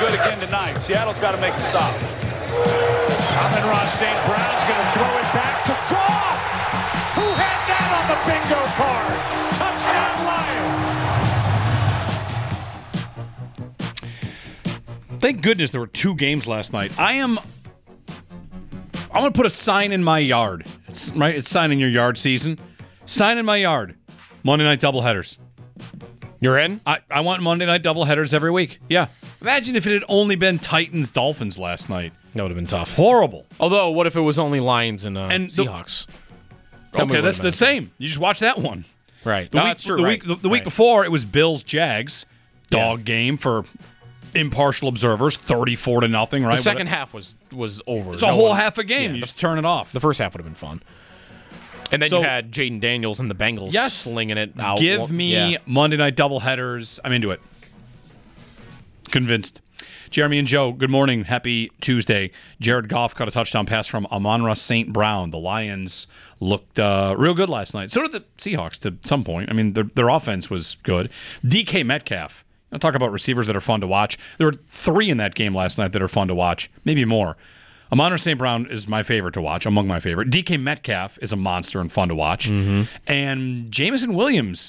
good again tonight. Seattle's got to make a stop. Amon-Ra St. Brown's going to throw it back to Goff. Who had that on the bingo card? Touchdown Lions. Thank goodness there were 2 games last night. I'm going to put a sign in my yard. It's sign in your yard season. Sign in my yard. Monday night doubleheaders. You're in? I want Monday night doubleheaders every week. Yeah. Imagine if it had only been Titans-Dolphins last night. That would have been tough. Horrible. Although, what if it was only Lions and Seahawks? Okay, that's the same. You just watch that one. Right. The week before, it was Bills-Jags. Dog game for impartial observers, 34-0, right? The second half was over. It's a whole half a game. You just turn it off. The first half would have been fun. And then you had Jaden Daniels and the Bengals slinging it out. Give me Monday night doubleheaders. I'm into it. Convinced. Jeremy and Joe, good morning. Happy Tuesday. Jared Goff caught a touchdown pass from Amon-Ra St. Brown. The Lions looked real good last night. So did the Seahawks to some point. I mean, their offense was good. DK Metcalf. I'll talk about receivers that are fun to watch. There were 3 in that game last night that are fun to watch, maybe more. Amon-Ra St. Brown is my favorite to watch, among my favorite. DK Metcalf is a monster and fun to watch. Mm-hmm. And Jameson Williams,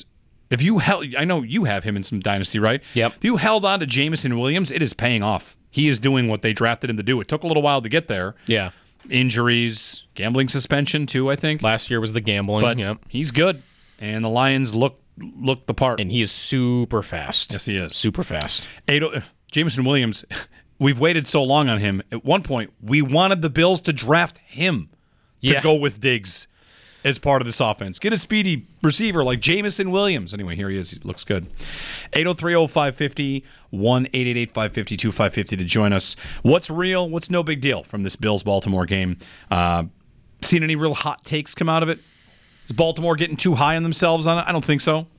I know you have him in some dynasty, right? Yep. If you held on to Jameson Williams, it is paying off. He is doing what they drafted him to do. It took a little while to get there. Yeah. Injuries, gambling suspension too, I think. Last year was the gambling. But he's good. And the Lions look the part. And he is super fast. Yes, he is. Super fast. Jameson Williams, we've waited so long on him. At one point, we wanted the Bills to draft him to go with Diggs as part of this offense. Get a speedy receiver like Jameson Williams. Anyway, here he is. He looks good. 803-0550, 1-888-550-2550 to join us. What's real? What's no big deal from this Bills-Baltimore game? Seen any real hot takes come out of it? Is Baltimore getting too high on themselves on it? I don't think so.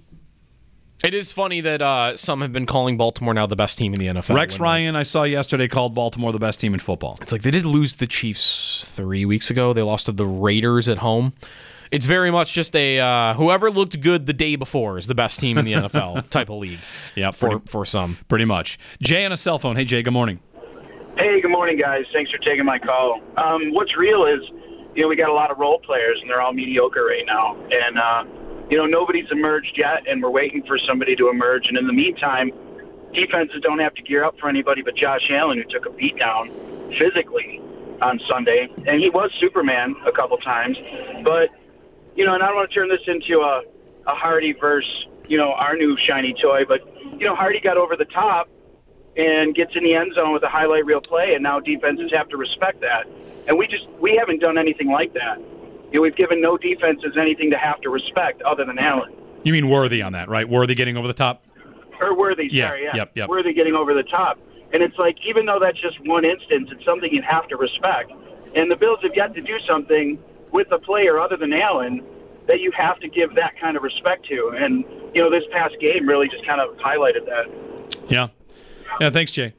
It is funny that some have been calling Baltimore now the best team in the NFL. Rex Ryan, I saw yesterday, called Baltimore the best team in football. It's like they did lose the Chiefs 3 weeks ago. They lost to the Raiders at home. It's very much just a whoever looked good the day before is the best team in the NFL type of league. Yeah, for some. Pretty much. Jay on a cell phone. Hey, Jay, good morning. Hey, good morning, guys. Thanks for taking my call. What's real is, we got a lot of role players, and they're all mediocre right now. And, nobody's emerged yet, and we're waiting for somebody to emerge. And in the meantime, defenses don't have to gear up for anybody but Josh Allen, who took a beat down physically on Sunday. And he was Superman a couple times. But, and I don't want to turn this into a Hardy versus, our new shiny toy. But, Hardy got over the top and gets in the end zone with a highlight reel play, and now defenses have to respect that. And we haven't done anything like that. We've given no defenses anything to have to respect other than Allen. You mean Worthy on that, right? Worthy getting over the top? Or Worthy, sorry, yeah. Yep. Worthy getting over the top. And it's like, even though that's just one instance, it's something you have to respect. And the Bills have yet to do something with a player other than Allen that you have to give that kind of respect to. And, this past game really just kind of highlighted that. Yeah. Yeah, thanks, Jay.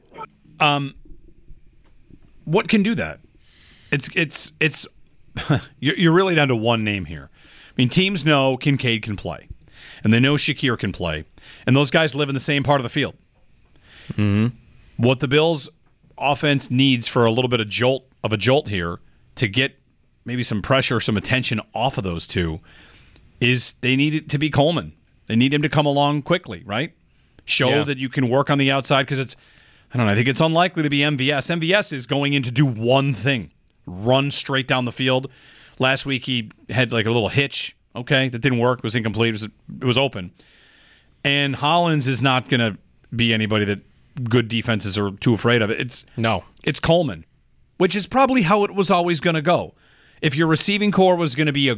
What can do that? It's you're really down to one name here. I mean, teams know Kincaid can play, and they know Shakir can play, and those guys live in the same part of the field. Mm-hmm. What the Bills' offense needs for a little bit of a jolt here to get maybe some pressure, some attention off of those two is they need it to be Coleman. They need him to come along quickly, right? Show that you can work on the outside because I think it's unlikely to be MVS. MVS is going in to do one thing. Run straight down the field. Last week he had like a little hitch, that didn't work, it was incomplete, it was open. And Hollins is not going to be anybody that good defenses are too afraid of. It's Coleman, which is probably how it was always going to go. If your receiving core was going to be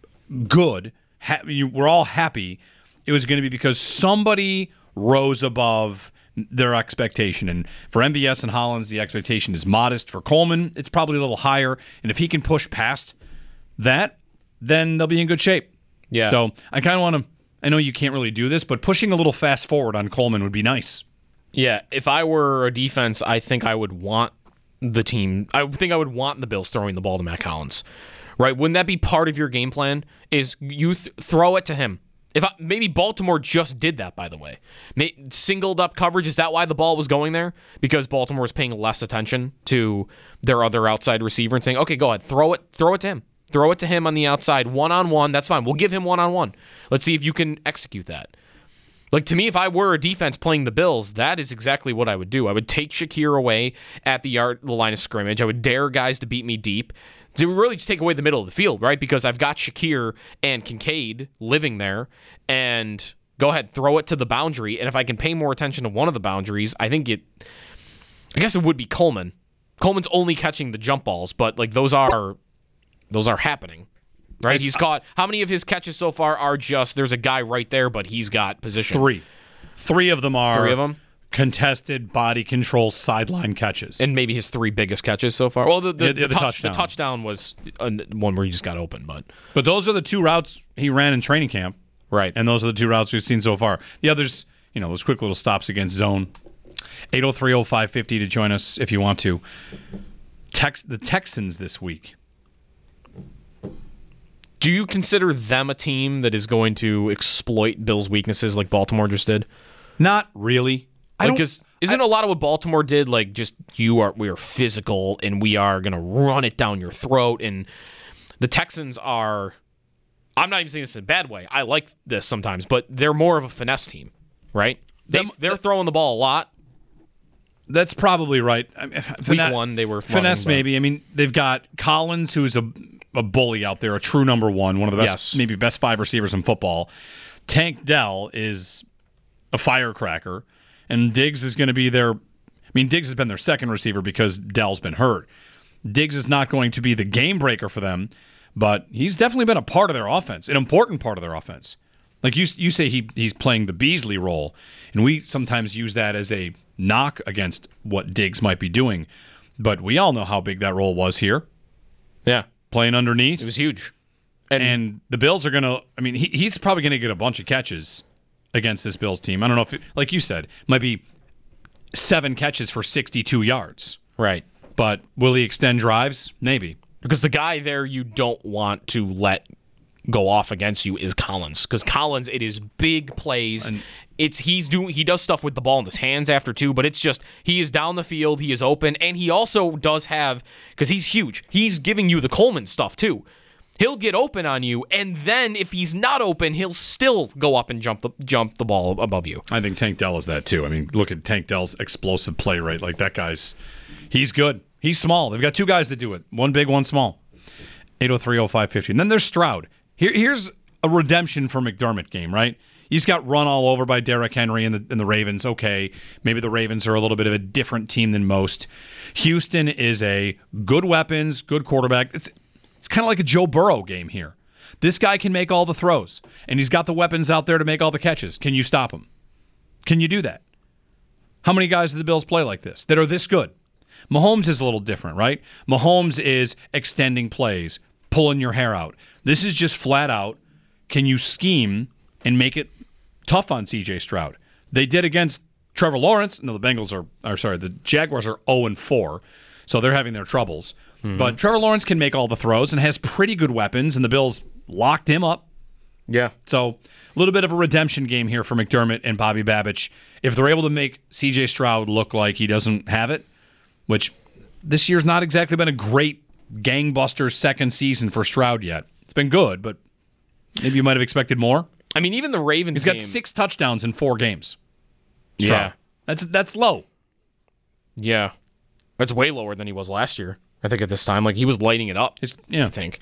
we're all happy, it was going to be because somebody rose above their expectation. And for MVS and Hollins, the expectation is modest. For Coleman, it's probably a little higher. And if he can push past that, then they'll be in good shape. Yeah. So I kind of want to, I know you can't really do this, but pushing a little fast forward on Coleman would be nice. Yeah. If I were a defense, I think I would want the Bills throwing the ball to Mac Hollins. Right? Wouldn't that be part of your game plan? Is you throw it to him. Maybe Baltimore just did that, by the way. Singled up coverage. Is that why the ball was going there? Because Baltimore was paying less attention to their other outside receiver and saying, okay, go ahead, throw it to him. Throw it to him on the outside, one-on-one. That's fine. We'll give him one-on-one. Let's see if you can execute that. Like, to me, if I were a defense playing the Bills, that is exactly what I would do. I would take Shakir away at the line of scrimmage. I would dare guys to beat me deep. To really just take away the middle of the field, right? Because I've got Shakir and Kincaid living there, and go ahead, throw it to the boundary. And if I can pay more attention to one of the boundaries, I guess it would be Coleman. Coleman's only catching the jump balls, but like those are happening. Right? He's caught, how many of his catches so far are just, there's a guy right there, but he's got position? 3. 3 of them are 3 of them? Contested body control sideline catches. And maybe his 3 biggest catches so far. Well, the touchdown. The touchdown was one where he just got open. But those are the 2 routes he ran in training camp. Right. And those are the 2 routes we've seen so far. The others, those quick little stops against zone. 803-0550 to join us if you want to. The Texans this week. Do you consider them a team that is going to exploit Bills' weaknesses like Baltimore just did? Not really. Isn't a lot of what Baltimore did like just we are physical and we are going to run it down your throat? And the Texans are, I'm not even saying this in a bad way. I like this sometimes, but they're more of a finesse team, right? They're throwing the ball a lot. That's probably right. Week 1, they were finesse, maybe. I mean, they've got Collins, who's a bully out there, a true number 1, one of the best, maybe best 5 receivers in football. Tank Dell is a firecracker, and Diggs is going to be Diggs has been their second receiver because Dell's been hurt. Diggs is not going to be the game breaker for them, but he's definitely been a part of their offense, an important part of their offense. Like you say, he's playing the Beasley role, and we sometimes use that as a knock against what Diggs might be doing, but we all know how big that role was here. Yeah. Playing underneath. It was huge. And the Bills are going to, he's probably going to get a bunch of catches against this Bills team. I don't know if, like you said, it might be 7 catches for 62 yards. Right. But will he extend drives? Maybe. Because the guy there you don't want to let go off against you is Collins. Because Collins, it is big plays. He does stuff with the ball in his hands after too, but it's just he is down the field, he is open, and he also does have, because he's huge, he's giving you the Coleman stuff too. He'll get open on you, and then if he's not open, he'll still go up and jump the ball above you. I think Tank Dell is that too. Look at Tank Dell's explosive play rate. Like that he's good. He's small. They've got 2 guys that do it. One big, one small. 803-0550. And then there's Stroud. Here's a redemption for McDermott game, right? He's got run all over by Derrick Henry and the Ravens. Okay, maybe the Ravens are a little bit of a different team than most. Houston is a good weapons, good quarterback. It's kind of like a Joe Burrow game here. This guy can make all the throws, and he's got the weapons out there to make all the catches. Can you stop him? Can you do that? How many guys do the Bills play like this that are this good? Mahomes is a little different, right? Mahomes is extending plays, pulling your hair out. This is just flat out, can you scheme and make it tough on C.J. Stroud? They did against Trevor Lawrence. No, the Jaguars are 0-4, so they're having their troubles. Mm-hmm. But Trevor Lawrence can make all the throws and has pretty good weapons, and the Bills locked him up. Yeah. So a little bit of a redemption game here for McDermott and Bobby Babich. If they're able to make C.J. Stroud look like he doesn't have it, which this year's not exactly been a great gangbuster second season for Stroud yet. It's been good, but maybe you might have expected more. Even the Ravens He's got 6 touchdowns in 4 games. Stroud. Yeah. That's low. Yeah. That's way lower than he was last year, I think, at this time. Like, he was lighting it up, I think.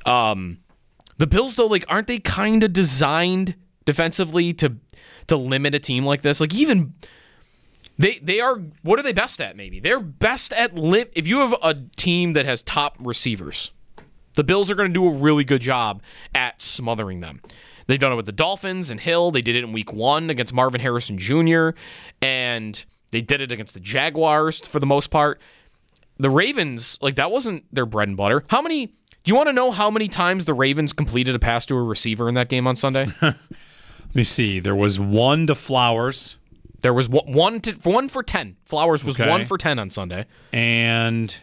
The Bills, though, like, aren't they kind of designed defensively to limit a team like this? Like, even... They are, what are they best at, maybe? They're best at, if you have a team that has top receivers, the Bills are going to do a really good job at smothering them. They've done it with the Dolphins and Hill. They did it in week 1 against Marvin Harrison Jr., and they did it against the Jaguars for the most part. The Ravens, like, that wasn't their bread and butter. Do you want to know how many times the Ravens completed a pass to a receiver in that game on Sunday? Let me see. There was 1 to Flowers. There was 1 for 10. Flowers was 1 for 10 on Sunday. And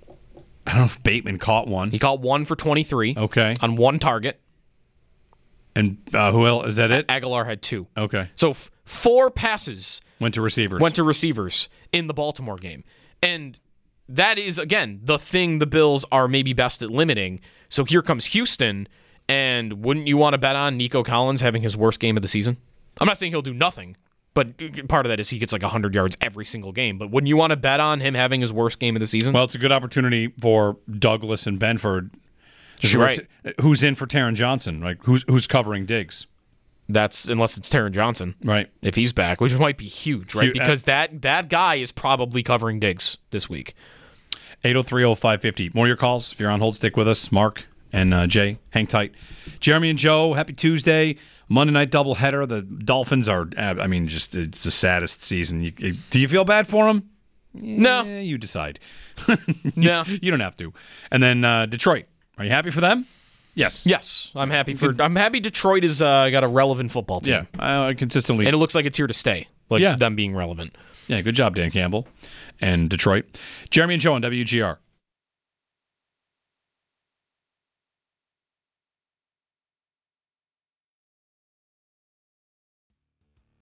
I don't know if Bateman caught one. He caught 1 for 23. Okay. On 1 target. And who else? Is that it? Aguilar had 2. Okay. So 4 passes Went to receivers in the Baltimore game. And that is, again, the thing the Bills are maybe best at limiting. So here comes Houston, and wouldn't you want to bet on Nico Collins having his worst game of the season? I'm not saying he'll do nothing, but part of that is he gets like 100 yards every single game. But wouldn't you want to bet on him having his worst game of the season? Well, it's a good opportunity for Douglas and Benford. Right. Who's in for Taron Johnson? Like who's covering Diggs? That's unless it's Taron Johnson, right? If he's back, which might be huge, right? Because that guy is probably covering Diggs this week. 803-0550. More of your calls. If you're on hold, stick with us. Mark and Jay, hang tight. Jeremy and Joe, happy Tuesday. Monday night doubleheader. The Dolphins are, just it's the saddest season. Do you feel bad for them? No. You decide. No. You don't have to. And then Detroit. Are you happy for them? Yes. Yes. I'm happy Detroit has got a relevant football team. Yeah. Consistently. And it looks like it's here to stay. Them being relevant. Yeah, good job, Dan Campbell and Detroit. Jeremy and Joe on WGR.